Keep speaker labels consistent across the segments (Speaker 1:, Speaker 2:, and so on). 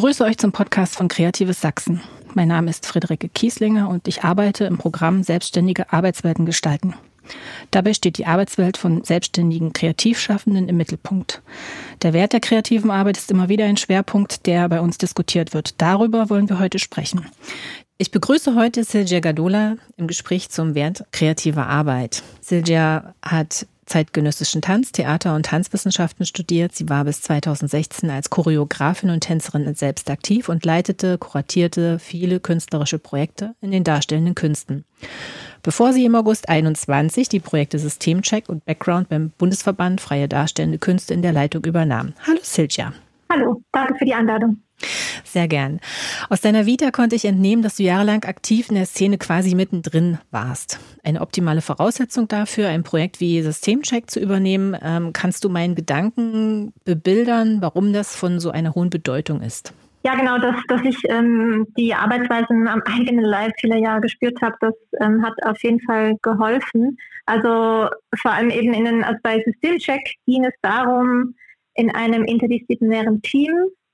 Speaker 1: begrüße euch zum Podcast von Kreatives Sachsen. Mein Name ist Friederike Kieslinger und ich arbeite im Programm Selbstständige Arbeitswelten gestalten. Dabei steht die Arbeitswelt von selbstständigen Kreativschaffenden im Mittelpunkt. Der Wert der kreativen Arbeit ist immer wieder ein Schwerpunkt, der bei uns diskutiert wird. Darüber wollen wir heute sprechen. Ich begrüße heute Silja Gadola im Gespräch zum Wert kreativer Arbeit. Silja hat zeitgenössischen Tanz, Theater- und Tanzwissenschaften studiert. Sie war bis 2016 als Choreografin und Tänzerin selbst aktiv und kuratierte viele künstlerische Projekte in den darstellenden Künsten. Bevor sie im August 2021 die Projekte Systemcheck und Background beim Bundesverband Freie Darstellende Künste in der Leitung übernahm. Hallo Silja.
Speaker 2: Hallo, danke für die Einladung.
Speaker 1: Sehr gern. Aus deiner Vita konnte ich entnehmen, dass du jahrelang aktiv in der Szene quasi mittendrin warst. Eine optimale Voraussetzung dafür, ein Projekt wie Systemcheck zu übernehmen. Kannst du meinen Gedanken bebildern, warum das von so einer hohen Bedeutung ist?
Speaker 2: Ja, genau, dass ich die Arbeitsweisen am eigenen Leib viele Jahre gespürt habe, das hat auf jeden Fall geholfen. Also vor allem eben also bei Systemcheck ging es darum, in einem interdisziplinären Team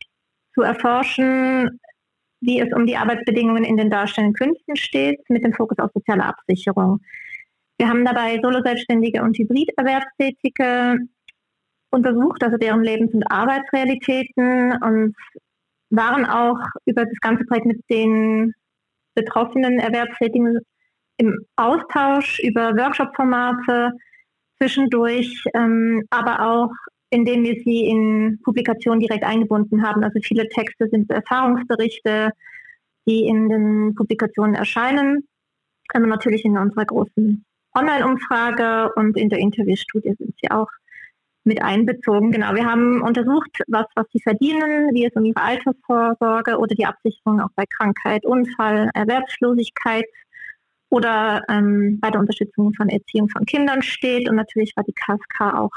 Speaker 2: zu erforschen, wie es um die Arbeitsbedingungen in den darstellenden Künsten steht, mit dem Fokus auf soziale Absicherung. Wir haben dabei Solo-Selbstständige und Hybriderwerbstätige untersucht, also deren Lebens- und Arbeitsrealitäten, und waren auch über das ganze Projekt mit den betroffenen Erwerbstätigen im Austausch über Workshop-Formate zwischendurch, aber auch indem wir sie in Publikationen direkt eingebunden haben. Also viele Texte sind Erfahrungsberichte, die in den Publikationen erscheinen. Aber natürlich in unserer großen Online-Umfrage und in der Interviewstudie sind sie auch mit einbezogen. Genau, wir haben untersucht, was sie verdienen, wie es um ihre Altersvorsorge oder die Absicherung auch bei Krankheit, Unfall, Erwerbslosigkeit oder bei der Unterstützung von Erziehung von Kindern steht. Und natürlich war die KSK auch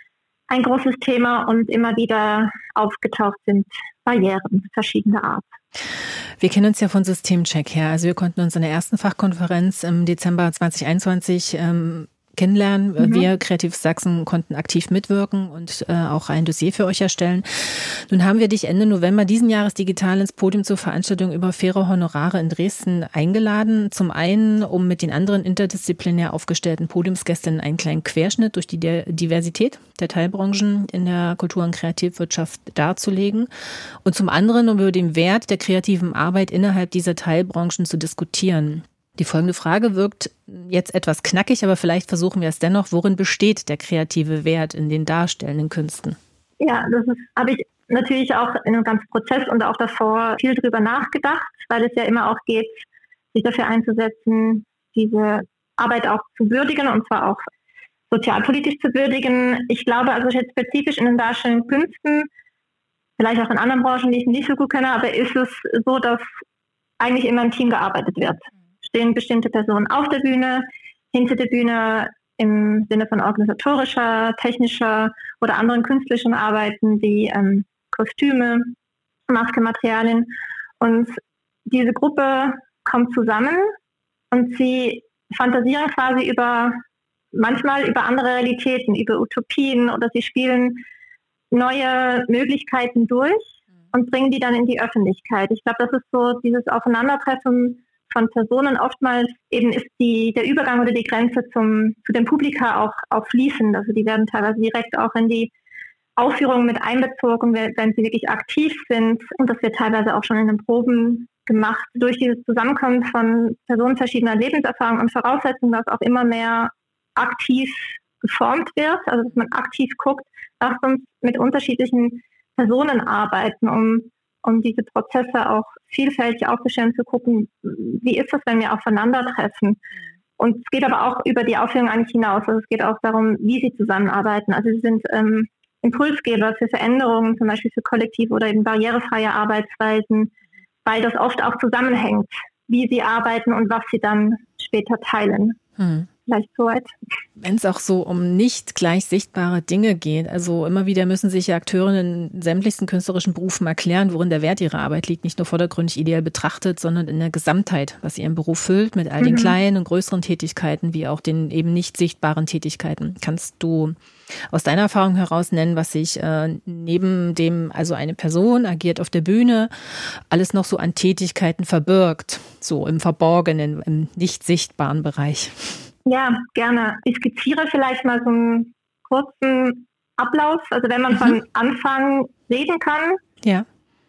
Speaker 2: ein großes Thema und immer wieder aufgetaucht sind Barrieren verschiedener Art.
Speaker 1: Wir kennen uns ja von Systemcheck her. Also wir konnten uns in der ersten Fachkonferenz im Dezember 2021 kennenlernen. Wir, Kreatives Sachsen, konnten aktiv mitwirken und auch ein Dossier für euch erstellen. Nun haben wir dich Ende November diesen Jahres digital ins Podium zur Veranstaltung über faire Honorare in Dresden eingeladen. Zum einen, um mit den anderen interdisziplinär aufgestellten Podiumsgästinnen einen kleinen Querschnitt durch die Diversität der Teilbranchen in der Kultur- und Kreativwirtschaft darzulegen. Und zum anderen, um über den Wert der kreativen Arbeit innerhalb dieser Teilbranchen zu diskutieren. Die folgende Frage wirkt jetzt etwas knackig, aber vielleicht versuchen wir es dennoch. Worin besteht der kreative Wert in den darstellenden Künsten?
Speaker 2: Ja, habe ich natürlich auch in einem ganzen Prozess und auch davor viel drüber nachgedacht, weil es ja immer auch geht, sich dafür einzusetzen, diese Arbeit auch zu würdigen und zwar auch sozialpolitisch zu würdigen. Ich glaube also jetzt spezifisch in den darstellenden Künsten, vielleicht auch in anderen Branchen, die ich nicht so gut kenne, aber ist es so, dass eigentlich immer im Team gearbeitet wird. Stehen bestimmte Personen auf der Bühne, hinter der Bühne im Sinne von organisatorischer, technischer oder anderen künstlerischen Arbeiten wie Kostüme, Maske, Materialien. Und diese Gruppe kommt zusammen und sie fantasieren quasi manchmal über andere Realitäten, über Utopien, oder sie spielen neue Möglichkeiten durch und bringen die dann in die Öffentlichkeit. Ich glaube, das ist so dieses Aufeinandertreffen von Personen. Oftmals eben ist der Übergang oder die Grenze zu dem Publika auch fließend. Also die werden teilweise direkt auch in die Aufführungen mit einbezogen, wenn sie wirklich aktiv sind. Und das wird teilweise auch schon in den Proben gemacht. Durch dieses Zusammenkommen von Personen verschiedener Lebenserfahrungen und Voraussetzungen, dass auch immer mehr aktiv geformt wird. Also dass man aktiv guckt, lasst uns mit unterschiedlichen Personen arbeiten, um diese Prozesse auch vielfältig aufzustellen, zu gucken, wie ist das, wenn wir aufeinandertreffen. Und es geht aber auch über die Aufführung eigentlich hinaus. Also es geht auch darum, wie sie zusammenarbeiten. Also sie sind Impulsgeber für Veränderungen, zum Beispiel für kollektive oder eben barrierefreie Arbeitsweisen, weil das oft auch zusammenhängt, wie sie arbeiten und was sie dann später teilen. vielleicht soweit.
Speaker 1: Wenn es auch so um nicht gleich sichtbare Dinge geht, also immer wieder müssen sich ja Akteurinnen in sämtlichsten künstlerischen Berufen erklären, worin der Wert ihrer Arbeit liegt, nicht nur vordergründig ideell betrachtet, sondern in der Gesamtheit, was ihren Beruf füllt, mit all den kleinen und größeren Tätigkeiten, wie auch den eben nicht sichtbaren Tätigkeiten. Kannst du aus deiner Erfahrung heraus nennen, was sich neben dem, also eine Person agiert auf der Bühne, alles noch so an Tätigkeiten verbirgt, so im Verborgenen, im nicht sichtbaren Bereich?
Speaker 2: Ja, gerne. Ich skizziere vielleicht mal so einen kurzen Ablauf. Also wenn man von Anfang reden kann,
Speaker 1: ja.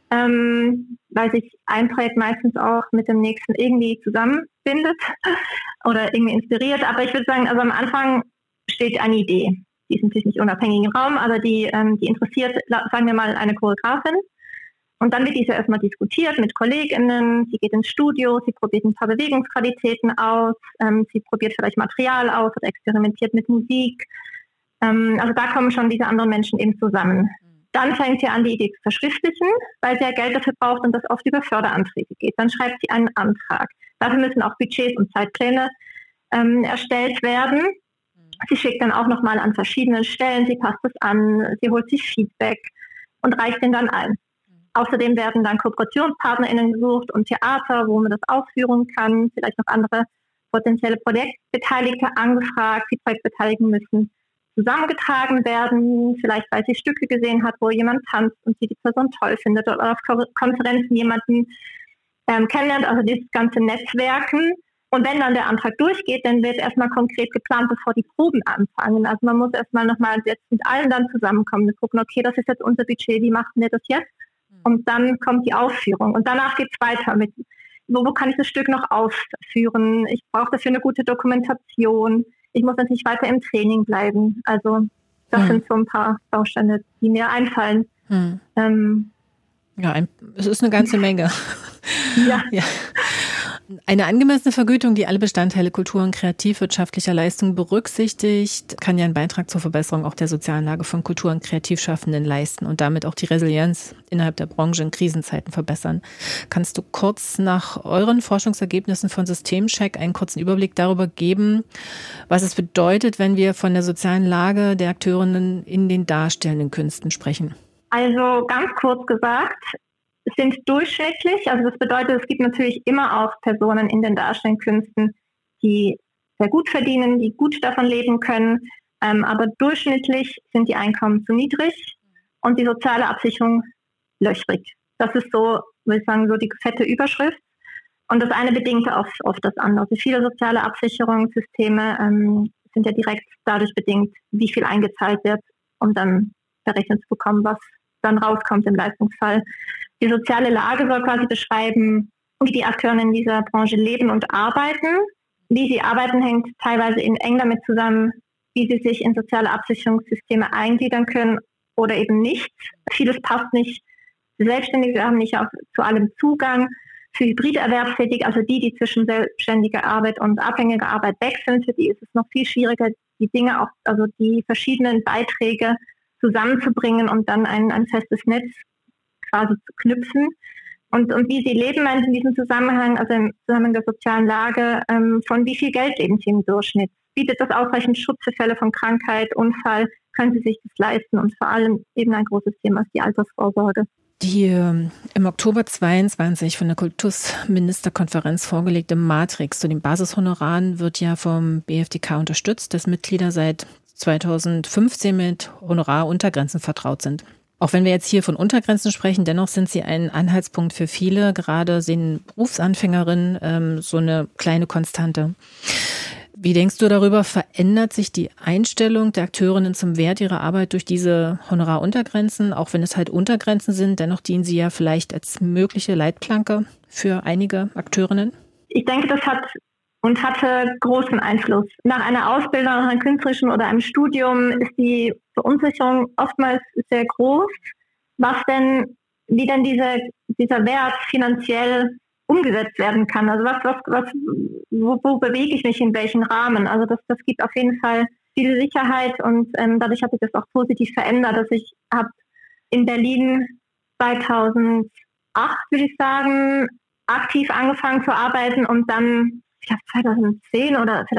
Speaker 2: Weil sich ein Projekt meistens auch mit dem nächsten irgendwie zusammenbindet oder irgendwie inspiriert. Aber ich würde sagen, also am Anfang steht eine Idee. Die ist natürlich nicht unabhängig im Raum, aber die interessiert, sagen wir mal, eine Choreografin. Und dann wird diese erstmal diskutiert mit KollegInnen. Sie geht ins Studio, sie probiert ein paar Bewegungsqualitäten aus, sie probiert vielleicht Material aus oder experimentiert mit Musik. Also da kommen schon diese anderen Menschen eben zusammen. Dann fängt sie an, die Idee zu verschriftlichen, weil sie ja Geld dafür braucht und das oft über Förderanträge geht. Dann schreibt sie einen Antrag. Dafür müssen auch Budgets und Zeitpläne erstellt werden. Sie schickt dann auch nochmal an verschiedenen Stellen, sie passt es an, sie holt sich Feedback und reicht den dann ein. Außerdem werden dann KooperationspartnerInnen gesucht und Theater, wo man das aufführen kann, vielleicht noch andere potenzielle Projektbeteiligte angefragt. Die Projektbeteiligten müssen zusammengetragen werden, vielleicht weil sie Stücke gesehen hat, wo jemand tanzt und sie die Person toll findet oder auf Konferenzen jemanden kennenlernt, also dieses ganze Netzwerken. Und wenn dann der Antrag durchgeht, dann wird erstmal konkret geplant, bevor die Proben anfangen. Also man muss erstmal nochmal jetzt mit allen dann zusammenkommen und gucken, okay, das ist jetzt unser Budget, wie machen wir das jetzt? Und dann kommt die Aufführung. Und danach geht es weiter mit, wo kann ich das Stück noch aufführen? Ich brauche dafür eine gute Dokumentation. Ich muss natürlich weiter im Training bleiben. Also das sind so ein paar Bausteine, die mir einfallen.
Speaker 1: Ja, es ist eine ganze Menge.
Speaker 2: Ja.
Speaker 1: Ja. Eine angemessene Vergütung, die alle Bestandteile kultur- und kreativwirtschaftlicher Leistungen berücksichtigt, kann ja einen Beitrag zur Verbesserung auch der sozialen Lage von Kultur- und Kreativschaffenden leisten und damit auch die Resilienz innerhalb der Branche in Krisenzeiten verbessern. Kannst du kurz nach euren Forschungsergebnissen von Systemcheck einen kurzen Überblick darüber geben, was es bedeutet, wenn wir von der sozialen Lage der Akteurinnen in den darstellenden Künsten sprechen?
Speaker 2: Also ganz kurz gesagt, sind durchschnittlich, also das bedeutet, es gibt natürlich immer auch Personen in den darstellenden Künsten, die sehr gut verdienen, die gut davon leben können, aber durchschnittlich sind die Einkommen zu niedrig und die soziale Absicherung löchrig. Das ist so, würde ich sagen, so die fette Überschrift. Und das eine bedingt auf das andere. Also viele soziale Absicherungssysteme sind ja direkt dadurch bedingt, wie viel eingezahlt wird, um dann berechnet zu bekommen, was dann rauskommt im Leistungsfall. Die soziale Lage soll quasi beschreiben, wie die Akteure in dieser Branche leben und arbeiten. Wie sie arbeiten, hängt teilweise eng damit zusammen, wie sie sich in soziale Absicherungssysteme eingliedern können oder eben nicht. Vieles passt nicht. Die Selbstständigen haben nicht auch zu allem Zugang. Für Hybriderwerbstätige, also die zwischen selbstständiger Arbeit und abhängiger Arbeit wechseln, für die ist es noch viel schwieriger, die Dinge auch, also die verschiedenen Beiträge zusammenzubringen und dann ein festes Netz quasi zu knüpfen. Und wie sie leben, meint in diesem Zusammenhang, also im Zusammenhang der sozialen Lage, von wie viel Geld leben sie im Durchschnitt? Bietet das ausreichend Schutz für Fälle von Krankheit, Unfall? Können sie sich das leisten? Und vor allem eben ein großes Thema ist die Altersvorsorge.
Speaker 1: Die im Oktober 22 von der Kultusministerkonferenz vorgelegte Matrix zu den Basishonoraren wird ja vom BFDK unterstützt, dass Mitglieder seit 2015 mit Honoraruntergrenzen vertraut sind. Auch wenn wir jetzt hier von Untergrenzen sprechen, dennoch sind sie ein Anhaltspunkt für viele, gerade sehen Berufsanfängerinnen so eine kleine Konstante. Wie denkst du darüber, verändert sich die Einstellung der Akteurinnen zum Wert ihrer Arbeit durch diese Honoraruntergrenzen? Auch wenn es halt Untergrenzen sind, dennoch dienen sie ja vielleicht als mögliche Leitplanke für einige Akteurinnen?
Speaker 2: Ich denke, das hatte großen Einfluss. Nach einer Ausbildung, nach einem künstlerischen oder einem Studium ist die Verunsicherung oftmals sehr groß, wie denn dieser Wert finanziell umgesetzt werden kann. Also wo bewege ich mich in welchen Rahmen? Also das gibt auf jeden Fall viel Sicherheit und dadurch hat sich das auch positiv verändert. Also ich habe in Berlin 2008, würde ich sagen, aktiv angefangen zu arbeiten und dann, ich glaube 2010 oder vielleicht auch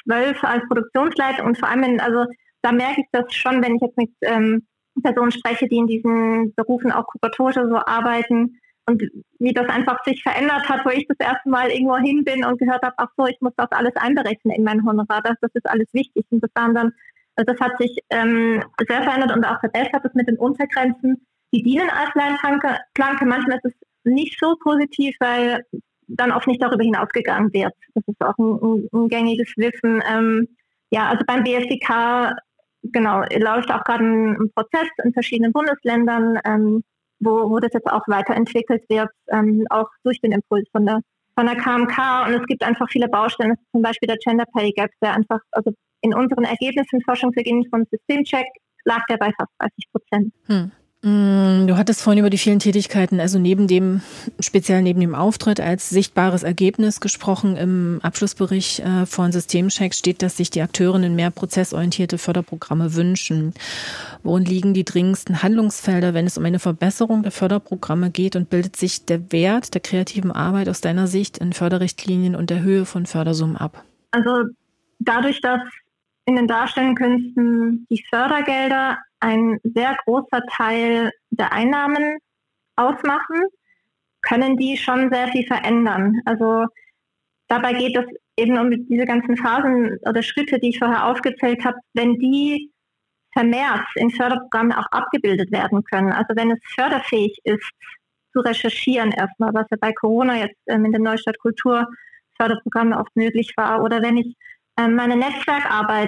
Speaker 2: 12 als Produktionsleiter und vor allem, also da merke ich das schon, wenn ich jetzt mit Personen spreche, die in diesen Berufen auch kuratorisch so arbeiten und wie das einfach sich verändert hat, wo ich das erste Mal irgendwo hin bin und gehört habe, ach so, ich muss das alles einberechnen in mein Honorar, das ist alles wichtig. Und das waren dann, also das hat sich sehr verändert und auch verbessert, das mit den Untergrenzen. Die dienen als Leitplanke. Manchmal ist es nicht so positiv, weil dann oft nicht darüber hinausgegangen wird. Das ist auch ein gängiges Wissen. Also beim BSDK, genau, läuft auch gerade ein Prozess in verschiedenen Bundesländern, wo das jetzt auch weiterentwickelt wird, auch durch den Impuls von der KMK. Und es gibt einfach viele Baustellen, zum Beispiel der Gender Pay Gap, der einfach, also in unseren Ergebnissen, Forschungsergebnissen vom Systemcheck, lag der bei fast 30%.
Speaker 1: Du hattest vorhin über die vielen Tätigkeiten, also speziell neben dem Auftritt als sichtbares Ergebnis gesprochen. Im Abschlussbericht von Systemcheck steht, dass sich die Akteurinnen mehr prozessorientierte Förderprogramme wünschen. Worin liegen die dringendsten Handlungsfelder, wenn es um eine Verbesserung der Förderprogramme geht, und bildet sich der Wert der kreativen Arbeit aus deiner Sicht in Förderrichtlinien und der Höhe von Fördersummen ab?
Speaker 2: Also dadurch, dass in den darstellenden Künsten die Fördergelder ein sehr großer Teil der Einnahmen ausmachen, können die schon sehr viel verändern. Also dabei geht es eben um diese ganzen Phasen oder Schritte, die ich vorher aufgezählt habe, wenn die vermehrt in Förderprogrammen auch abgebildet werden können. Also wenn es förderfähig ist, zu recherchieren erstmal, was ja bei Corona jetzt in den Neustadt Kultur Förderprogrammen oft möglich war, oder wenn ich meine Netzwerkarbeit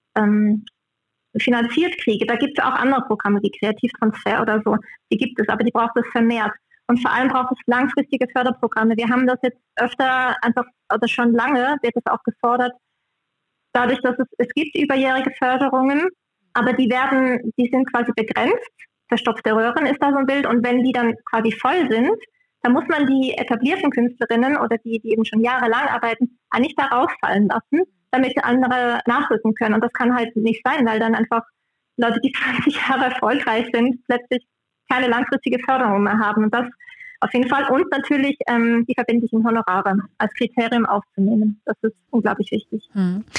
Speaker 2: finanziert kriege. Da gibt es auch andere Programme wie Kreativtransfer oder so. Die gibt es, aber die braucht es vermehrt. Und vor allem braucht es langfristige Förderprogramme. Wir haben das jetzt öfter einfach, oder schon lange wird es auch gefordert, dadurch, dass es gibt überjährige Förderungen, aber die sind quasi begrenzt. Verstopfte Röhren ist da so ein Bild. Und wenn die dann quasi voll sind, dann muss man die etablierten Künstlerinnen oder die eben schon jahrelang arbeiten, eigentlich da rausfallen lassen, damit andere nachrücken können. Und das kann halt nicht sein, weil dann einfach Leute, die 20 Jahre erfolgreich sind, plötzlich keine langfristige Förderung mehr haben. Und das auf jeden Fall. Und natürlich die verbindlichen Honorare als Kriterium aufzunehmen. Das ist unglaublich wichtig.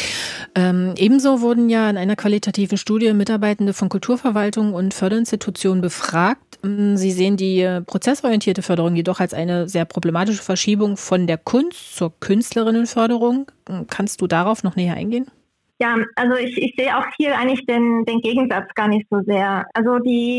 Speaker 1: Ebenso wurden ja in einer qualitativen Studie Mitarbeitende von Kulturverwaltungen und Förderinstitutionen befragt. Sie sehen die prozessorientierte Förderung jedoch als eine sehr problematische Verschiebung von der Kunst zur Künstlerinnenförderung. Kannst du darauf noch näher eingehen?
Speaker 2: Ja, also ich sehe auch hier eigentlich den Gegensatz gar nicht so sehr. Also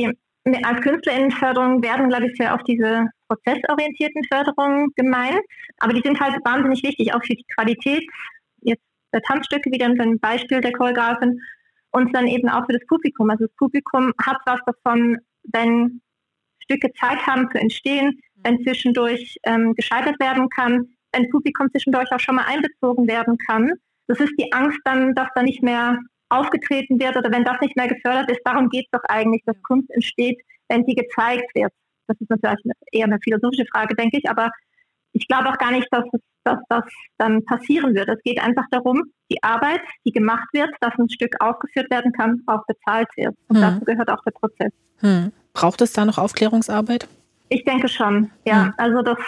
Speaker 2: als Künstlerinnenförderung werden, glaube ich, sehr oft diese prozessorientierten Förderungen gemeint. Aber die sind halt wahnsinnig wichtig, auch für die Qualität jetzt der Tanzstücke, wieder ein Beispiel der Choreografin, und dann eben auch für das Publikum. Also das Publikum hat was davon, wenn Stücke Zeit haben zu entstehen, wenn zwischendurch gescheitert werden kann, wenn Publikum zwischendurch auch schon mal einbezogen werden kann. Das ist die Angst dann, dass da nicht mehr aufgetreten wird oder wenn das nicht mehr gefördert ist. Darum geht es doch eigentlich, dass Kunst entsteht, wenn sie gezeigt wird. Das ist natürlich eher eine philosophische Frage, denke ich, aber ich glaube auch gar nicht, dass das dann passieren wird. Es geht einfach darum, die Arbeit, die gemacht wird, dass ein Stück aufgeführt werden kann, auch bezahlt wird. Und dazu gehört auch der Prozess.
Speaker 1: Braucht es da noch Aufklärungsarbeit?
Speaker 2: Ich denke schon, ja. Also das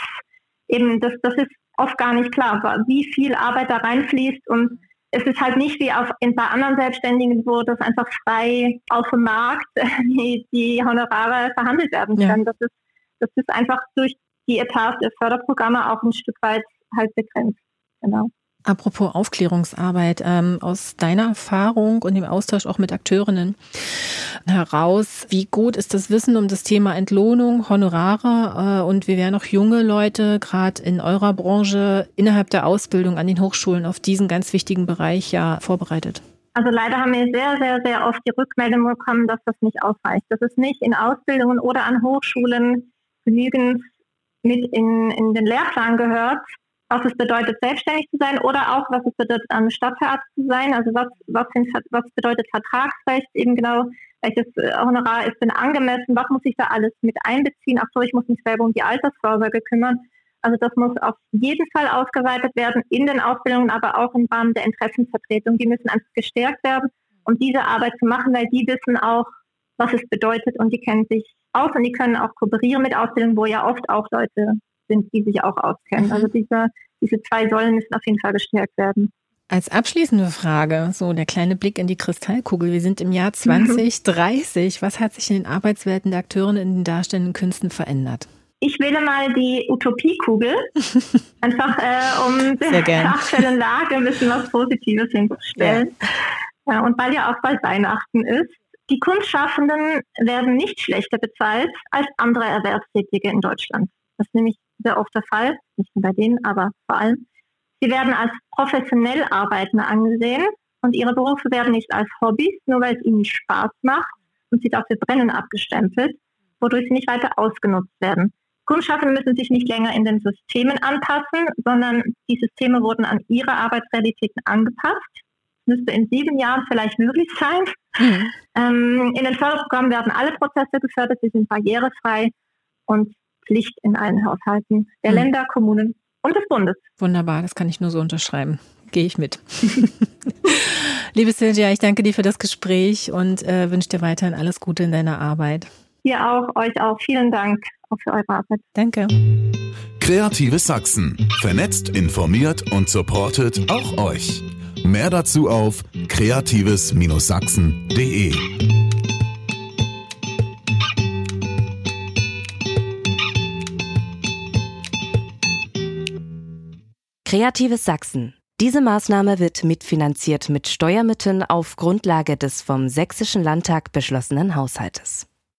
Speaker 2: ist oft gar nicht klar, wie viel Arbeit da reinfließt, und es ist halt nicht wie bei anderen Selbstständigen, wo das einfach frei auf dem Markt die Honorare verhandelt werden können. Ja. Das ist einfach durch die Etats der Förderprogramme auch ein Stück weit halt begrenzt. Genau.
Speaker 1: Apropos Aufklärungsarbeit, aus deiner Erfahrung und dem Austausch auch mit Akteurinnen heraus, wie gut ist das Wissen um das Thema Entlohnung, Honorare und wie werden auch junge Leute, gerade in eurer Branche, innerhalb der Ausbildung an den Hochschulen auf diesen ganz wichtigen Bereich ja vorbereitet?
Speaker 2: Also leider haben wir sehr, sehr, sehr oft die Rückmeldung bekommen, dass das nicht ausreicht. Dass es nicht in Ausbildungen oder an Hochschulen genügend mit in den Lehrplan gehört, was es bedeutet, selbstständig zu sein oder auch, was es bedeutet, am Stadttheater zu sein. Also was bedeutet Vertragsrecht, eben genau, welches Honorar ist denn angemessen, was muss ich da alles mit einbeziehen. Ach so, ich muss mich selber um die Altersvorsorge kümmern. Also das muss auf jeden Fall ausgeweitet werden in den Ausbildungen, aber auch im Rahmen der Interessenvertretung. Die müssen einfach gestärkt werden, um diese Arbeit zu machen, weil die wissen auch, was es bedeutet, und die kennen sich aus und die können auch kooperieren mit Ausbildungen, wo ja oft auch Leute sind, die sich auch auskennen. Also diese zwei Säulen müssen auf jeden Fall gestärkt werden.
Speaker 1: Als abschließende Frage, so der kleine Blick in die Kristallkugel. Wir sind im Jahr 2030. Was hat sich in den Arbeitswelten der Akteurinnen in den darstellenden Künsten verändert?
Speaker 2: Ich wähle mal die Utopiekugel, einfach um der aktuellen Lage ein bisschen was Positives hinzustellen. Ja, und weil ja auch bald Weihnachten ist. Die Kunstschaffenden werden nicht schlechter bezahlt als andere Erwerbstätige in Deutschland. Das ist nämlich sehr oft der Fall, nicht nur bei denen, aber vor allem. Sie werden als professionell Arbeitende angesehen und ihre Berufe werden nicht als Hobbys, nur weil es ihnen Spaß macht und sie dafür brennen, abgestempelt, wodurch sie nicht weiter ausgenutzt werden. Kunstschaffende müssen sich nicht länger in den Systemen anpassen, sondern die Systeme wurden an ihre Arbeitsrealitäten angepasst. Das müsste in 7 Jahren vielleicht möglich sein. In den Förderprogrammen werden alle Prozesse gefördert, sie sind barrierefrei und Pflicht in allen Haushalten der Länder, Kommunen und des Bundes.
Speaker 1: Wunderbar, das kann ich nur so unterschreiben. Gehe ich mit. Liebe Silvia, ich danke dir für das Gespräch und wünsche dir weiterhin alles Gute in deiner Arbeit.
Speaker 2: Ihr auch, euch auch. Vielen Dank auch für eure Arbeit.
Speaker 1: Danke.
Speaker 3: Kreatives Sachsen. Vernetzt, informiert und supportet auch euch. Mehr dazu auf kreatives-sachsen.de.
Speaker 4: Kreatives Sachsen. Diese Maßnahme wird mitfinanziert mit Steuermitteln auf Grundlage des vom Sächsischen Landtag beschlossenen Haushaltes.